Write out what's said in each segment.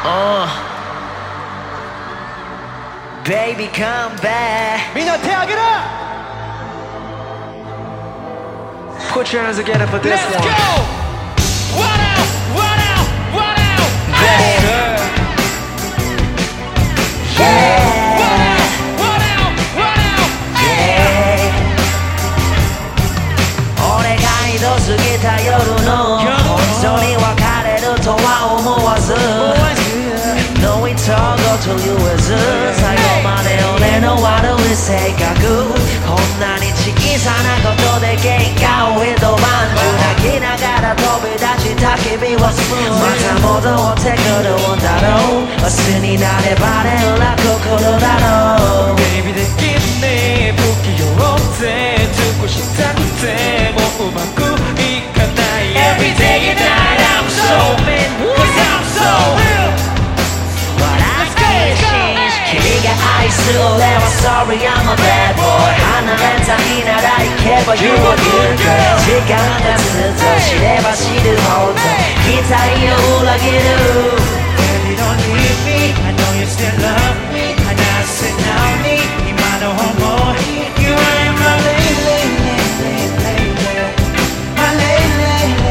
Baby come back みんな手あげる Put your hands together for this Let's one go! What out! What out! What out! Yes, sir. Yeah. What out! What out! What out! Yeah. 俺が二度過ぎた夜の本当に別れるとは思わず No it's all go to you as 最後まで俺の悪い性格こんなに小さなことで喧嘩を一晩中泣きながら飛び出した君はまた戻ってくるんだろう明日になれば連絡来るだろう Baby できるね不器用ぜ尽くしたくてもうまくいかない Every day and night I'm so mean Cause I'm so 君が愛する俺は Sorry I'm a bad boy 離れたいなら行けば You a good girl 時間がずっと知れば知るほど期待を裏切る Baby don't leave me I know you still love me 話せなおに今の想い You are my lady My lady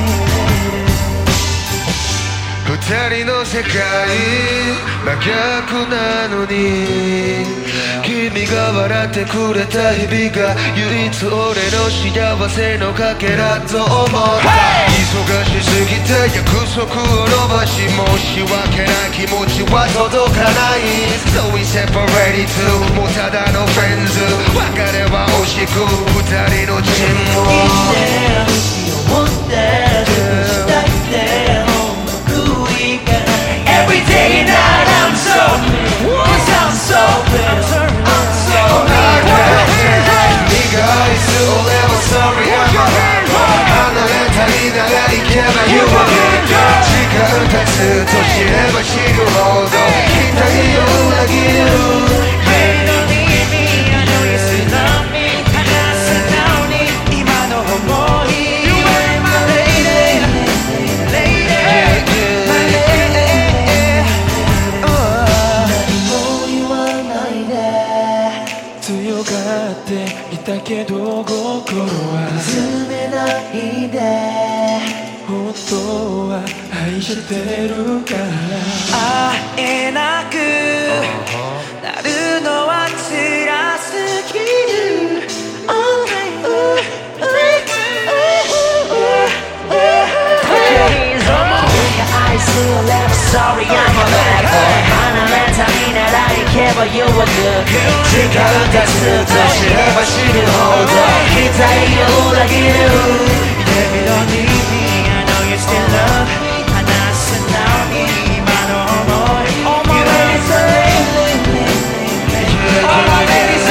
二人の世界真逆なのに君が笑ってくれた日々が唯一俺の幸せのかけらと思った、忙しすぎて約束を伸ばし申し訳ない気持ちは届かない So we separated too もうただのフレンズ別れは惜しく二人の沈黙思ってしたいって Every day and night I'm so Cause I'm so I'm so 네가 있어俺は Sorry I'm a bad boy 離れたりなら行けば You a good girl 時間経つと知れば知るほど期待を裏切る Baby don't leave me I know you still love me 話せなおに今の想い You are my lady Lady強がっていたけど心は冷めないで本当は愛してるから会えなくなるのは辛すぎる Sorry I'm a bad boy 離れたいなら行けば You a good girl 時間がずっと知れば知るほど期待を裏切る Baby don't leave me I know you still love me 話せなおに今の想い All my ladies All my ladies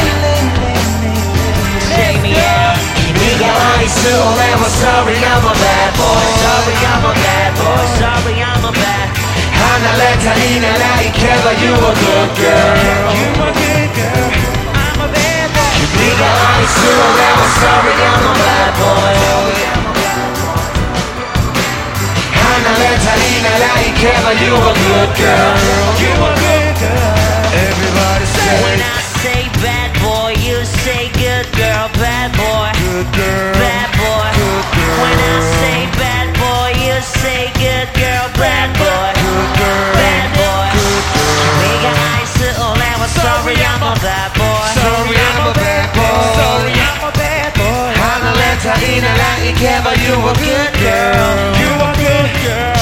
Say me out 君が愛する俺は Sorry I'm a bad boy Sorry I'm a bad boy Sorry I'm a bad 離れたいなら行けば You a good girl You a good girl I'm a bad boy 君が愛する俺は Sorry I'm a bad boy 離れたいなら行けば You a good girl You a good girl Everybody say When I say bad boy you say good girl Bad boy Good girl Bad boy Good girl When I say bad boy you say good girl Bad boy Good girl Bad boy Good girl 君が愛する俺は Sorry I'm a bad boy Sorry I'm a bad boy Sorry I'm a bad boy 離れたいなら行けば You a good girl You a good girl